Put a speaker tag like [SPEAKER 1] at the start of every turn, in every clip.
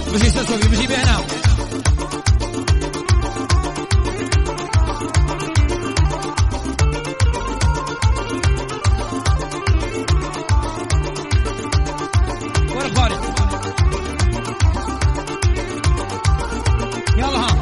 [SPEAKER 1] بجي سلسوبي بجي بهنا ورق فارق يلا ها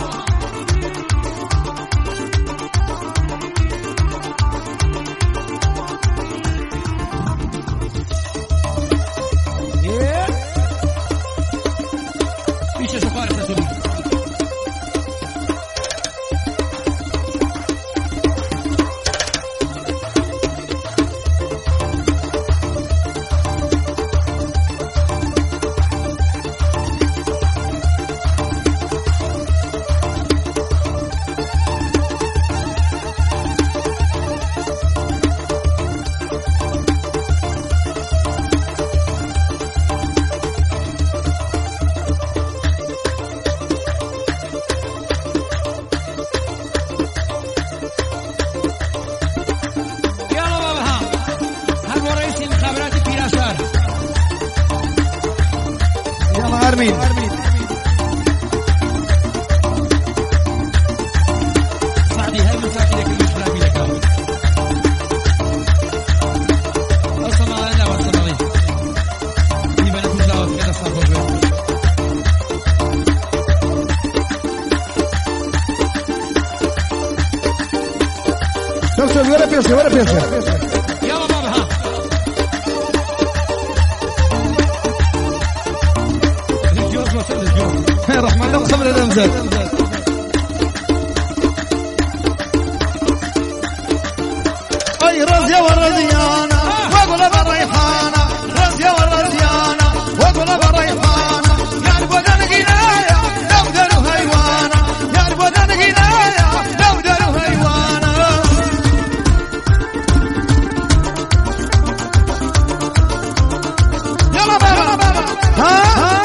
[SPEAKER 1] أرمين صعدي هاي من ساكنة كل إشرافي لك وصل أنا وصل لي يبقى نتزاوز كده صافو توصل ولا بيرسي ولا بيرسي يلا بابا ها الرحمن نقسم للأمزاد أي رزية والرزيانة وقلب الريحانة رزية والرزيانة وقلب الريحانة يعرف ودن قناية لو دلو هيوانا يعرف ودن قناية لو دلو هيوانا يلا بابا ها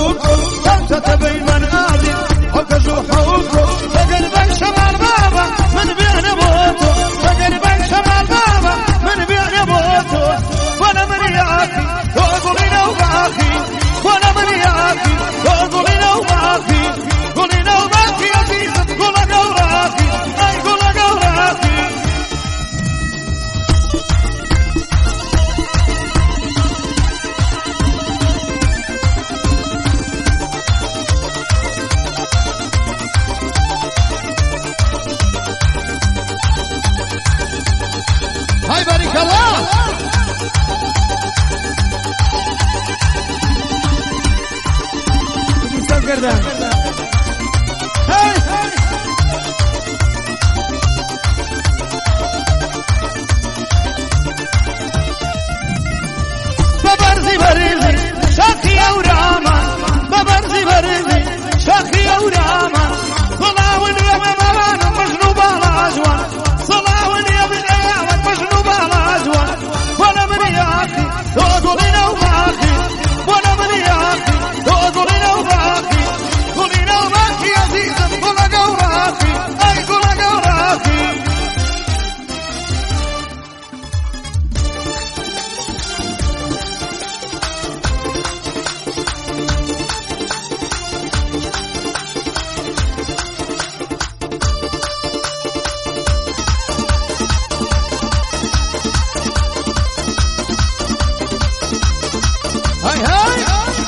[SPEAKER 1] حوكو أنت تبين من آدي وكزو حوكو تقلبك شمال بابا من بين بوتو تقلبك شمال بابا من بين بوتو وانا من ياكي وقولينا وباكي وانا من ياكي وقولينا وباكي قولينا وباكي يا زيزة قولا قوراكي اي قولا قوراكي هاي بارك الله قردان هاي ببرزي برزي شاخي اوراما ببرزي برزي شاخي اوراما صلاون يا بابانا مجنوب على اجوان صلاون يا بنياوان مجنوب على اجوان وانا من ياكي وقولينا وباكي وانا من ياكي وقولينا وباكي قولينا وباكي يا زيزة قولا قوراكي اي قولا قوراكي هاي هاي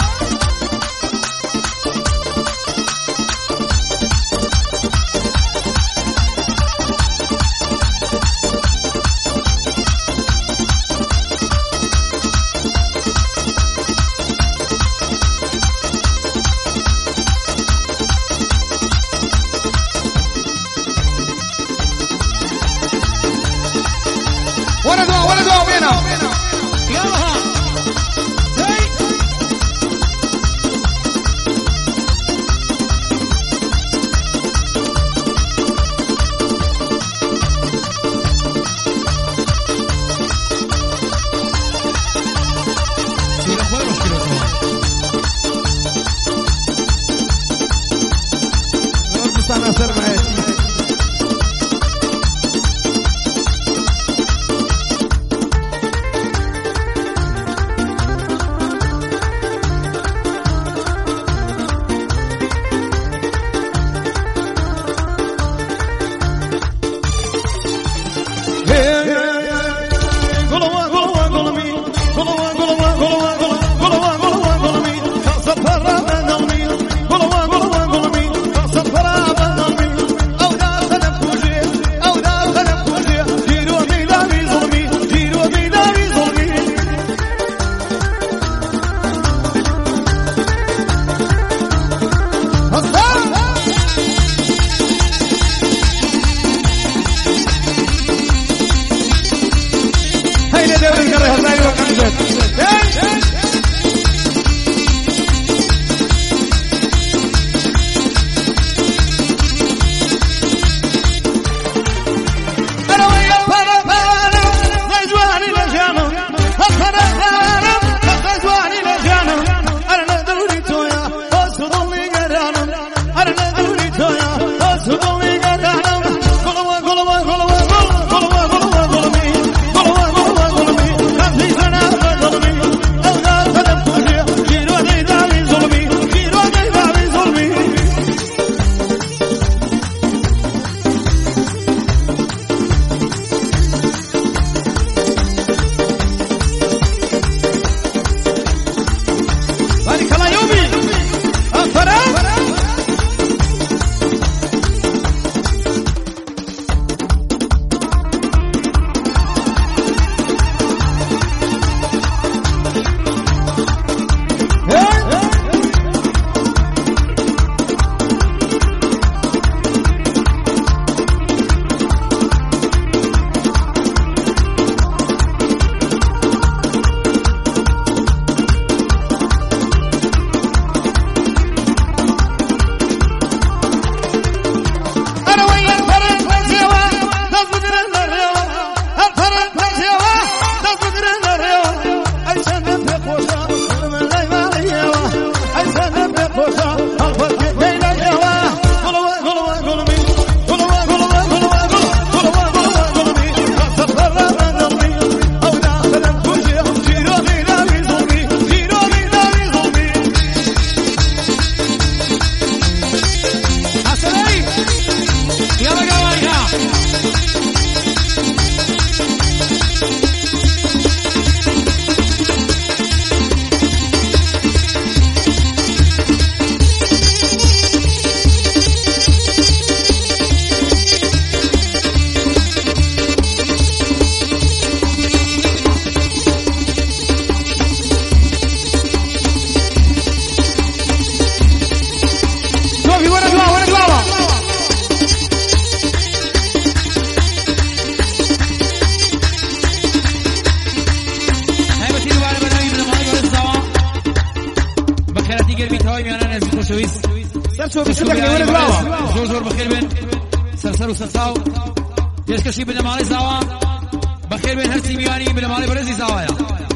[SPEAKER 1] ولا دوا بينا يلا أنا سر معي I سرچو بسكتك ولد واوا
[SPEAKER 2] زور زور بخير بن سرسر وسرساو پێشکەشی بنەماڵی زاوا بەخێر بێن هەرچی میوانی بنەماڵی بەرزی زاوایە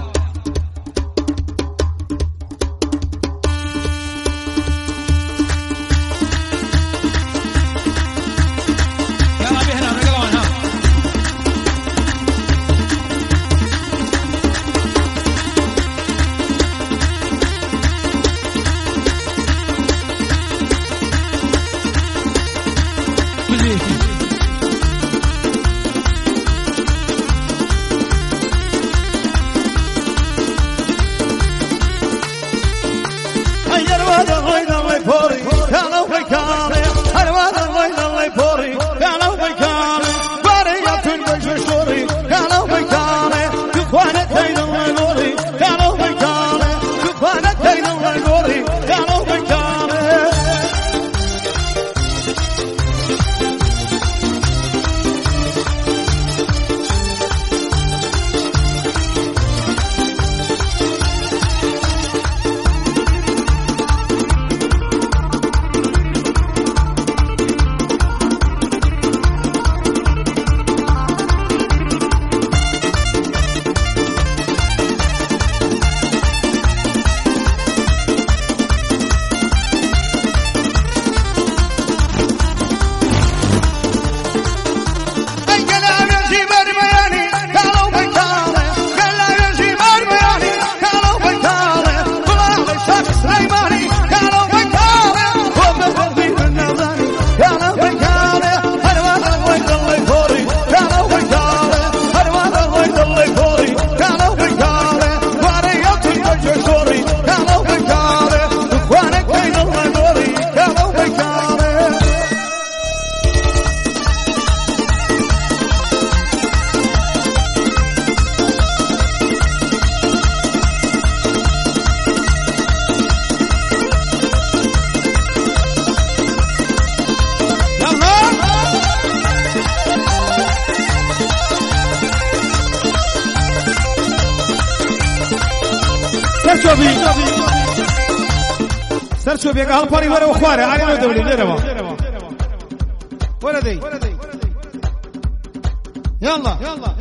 [SPEAKER 1] سرچو بيك هالباري ورا وخواري علي ما دولي ليروا ولدي يلا